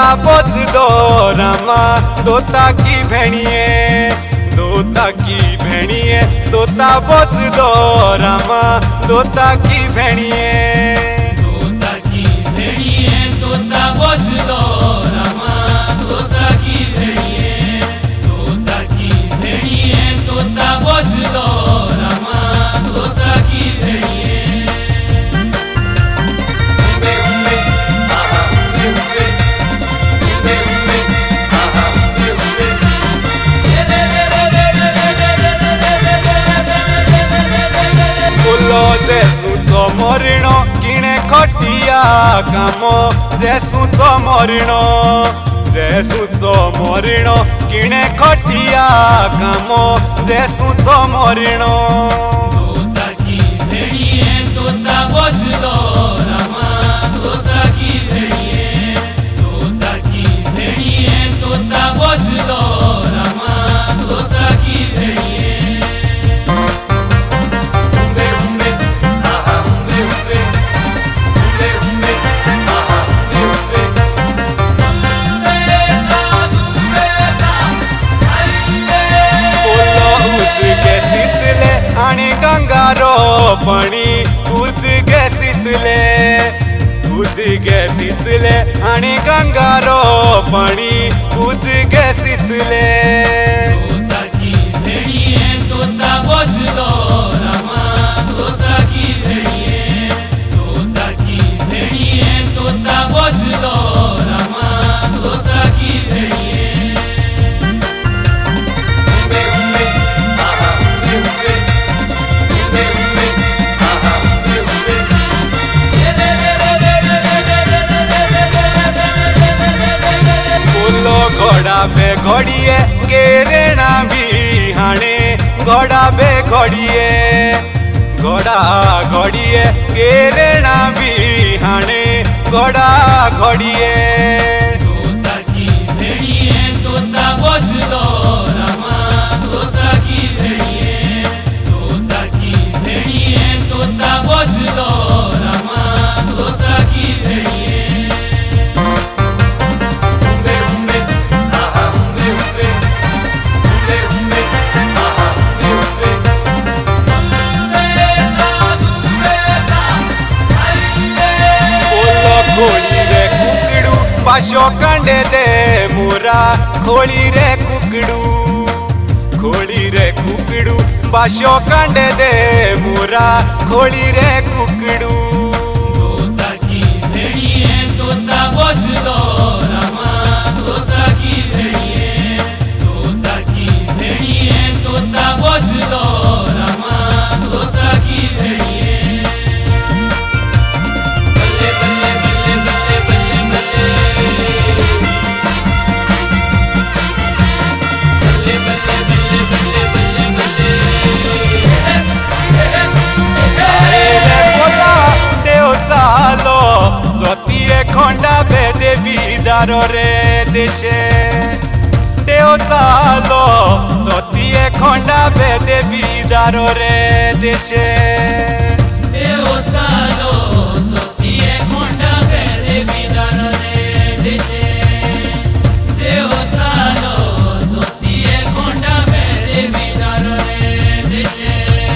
तोता बोझ दो रामा तोता की भेड़िए तोता की भेड़िए तोता बोझ दो रामा तोता की भेड़िए तोता की भेड़िए तोता बोझ दो रामा तोता की भेड़िए तोता की भेड़िए तोता बोझ दो रामा तोता की भेड़िए जेसूचो मरण किणे खटिया काम जेसूचो मरण किणे खटिया काम जेसूचो मरण तोता की भेड़िए तोता बोझ दो रामा तोता की भेड़िए तोता की भेड़िए तोता बोझ दो रामा तोता की भेड़िए आणि गंगारो पाणी उजगे शीतले आणि गंगारो पाणी उजगे शीतले तोता की भेड़िए तोता बोझ दो रामा तोता की भेड़िए तोता की भेड़िए तोता बोझ दो रामा तोता की भेड़िए घोड़ा बे घोड़िए गेरेणा बिहाणे घोड़ा बे घोड़िए गेरेणा बिहाणे घोड़ा घोड़िए तोता की भेड़िए तोता बोझ दो रामा तोता की भेड़िए तोता की भेड़िए तोता बोझ दो रामा तोता की भेड़िए पाशो कंडे दे मोरा खोली रे कुकड़ू पाशो कंडे दे मोरा खोली रे कुकड़ू तोता की भेड़िए तोता बोझ दो रामा तोता की भेड़िए तोता की भेड़िए तोता बोझ दो रामा तोता की भेड़िए खंडा बे देवी दारो रे देशे देव चालो सतीये खंडा बे देवी दारो रे देशे देव चालो सतीये खंडा बे देवी दारो रे देशे देव चालो सतीये खंडा बे देवी दारो रे देशे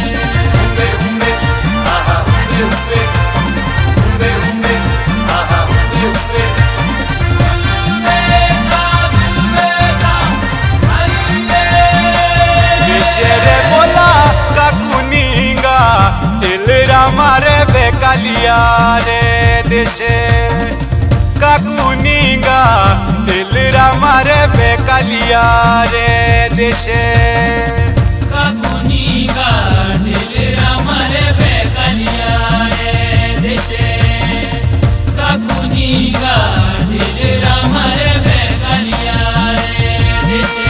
मारे बेकालिया रे देशे काकुनिंगा दिलरा मारे बेकालिया रे देशे काकुनिंगा दिलरा मारे बेकालिया रे देशे काकुनिंगा दिलरा मारे बेकालिया रे देशे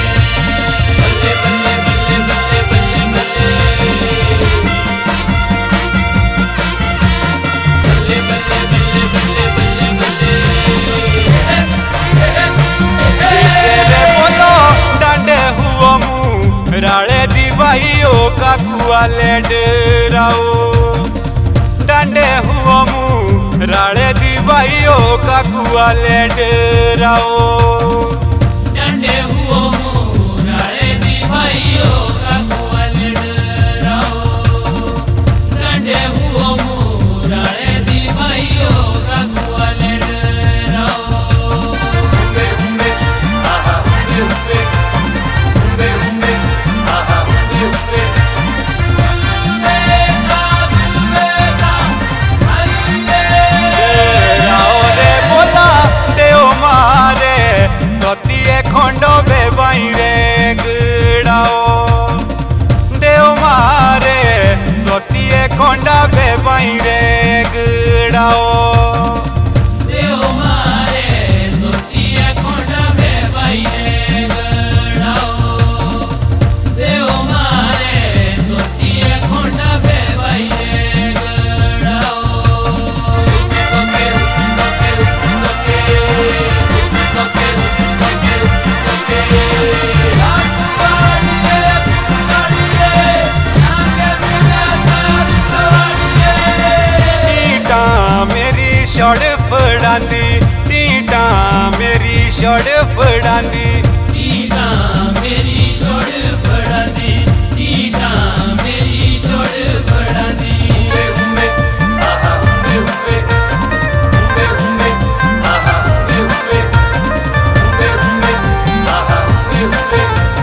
राळे दिवाईओ काकुआ लेड राओ डांडे हुओ मु राळे दिवा भाइयों का कुआले डराओ डंडे हुओ मोराले दी भाइयों का कुआले डराओ डंडे हुओ मोराले दी भाइयों का कुआले डराओ Umbe umbe, aha umbe umbe, umbe umbe, aha umbe umbe. डराओ रे बोला देव मारे सतिए खंड बेबाई रे गड़ाओ देव मारे सतिए खंड बेबाई रे गड़ाओ देव मारे जोतिया कोंडा बेबाई रे गड़ाओ देव मारे जोतिया कोंडा बेबाई रे गड़ाओ टीटा मेरी शड़ फड़ांदी टीटा मेरी शड़ फड़ांदी टीटा मेरी छोड़ पड़ा दी टीटा मेरी छोड़ पड़ा दी Umbe umbe, aha umbe umbe, umbe umbe, aha umbe umbe, umbe umbe, aha umbe umbe.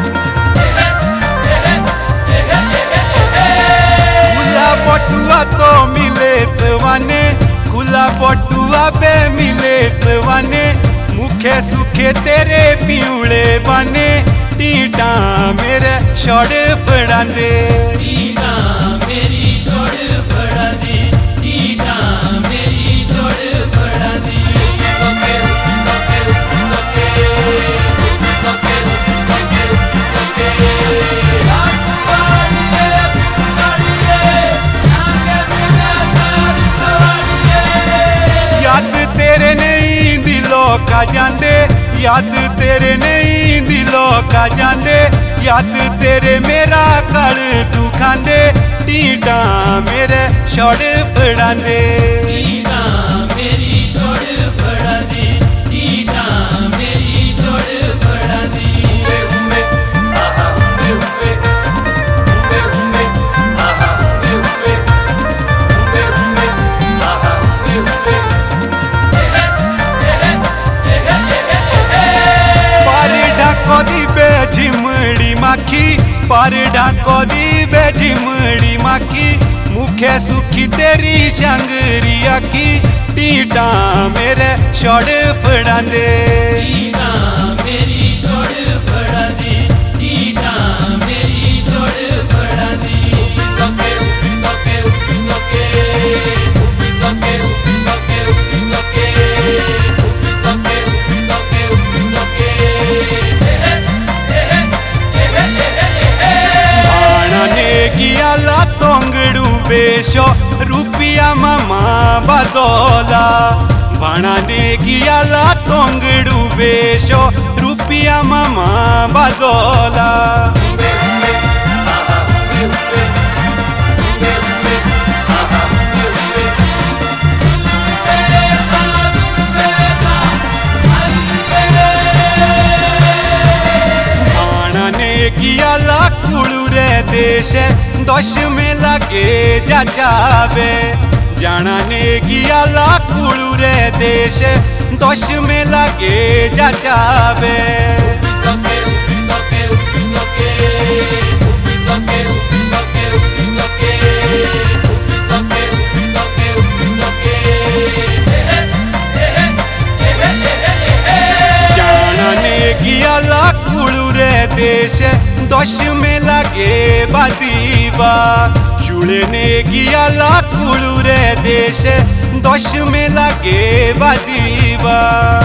खुला बटुआ तो मिले जवाने खुला बटुआ बे मिले जवाने मुखे सुखे तेरे पिउले बने टीटा मेरे शड़ फड़ांदे टीटा मेरी छोड़ पड़ा दी टीटा मेरी छोड़ पड़ा दी याद तेरे नहीं दिलों का जांदे याद तेरे नहीं दिलों का जांदे याद तेरे मेरा कल चुखांदे टीटा मेरे शड़ फड़ांदे टीटा मेरी छोड़ पड़ा दी टीटा मेरी छोड़ पड़ा दी Umbe umbe, aha umbe umbe, umbe umbe, aha umbe umbe, umbe umbe, aha umbe umbe. पार ढाको दिबे झिमड़ी माखी पार ढाको दिबे झिमड़ी माखी मुखे सुखी तेरी शंगरिया की टीटा मेरे शड़ फड़ांदे टीटा मेरी छोड़ पड़ा दी टीटा मेरी छोड़ पड़ा दी भाणाने गियाला तोंगडू बेशो रुपिया मामा बाजोला भाणाने गियाला तोंगडू बेशो रुपिया मामा बाजोला भाणाने गियाला कुळू रे देश दश में लगे जा जावे जानाने गियाला कुळू रे देश दश में लगे जा जावे जानाने गियाला कुळू रे देश दश में लगे बाजीबा शुळेने गियाला कुळू रे देश दश में लगे बाजीबा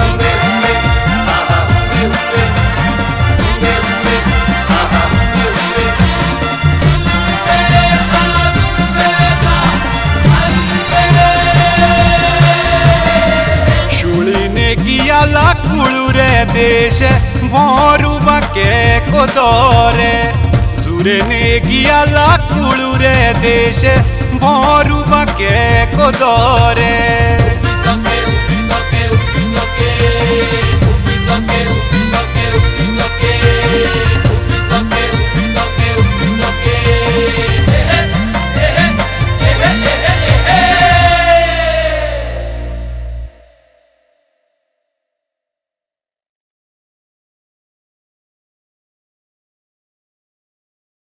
शुळीने गियाला कुळू रे देश भोरू बाके कोदोरे जुरेने गियाला कुळू रे देश भोरू बाके कोदोरे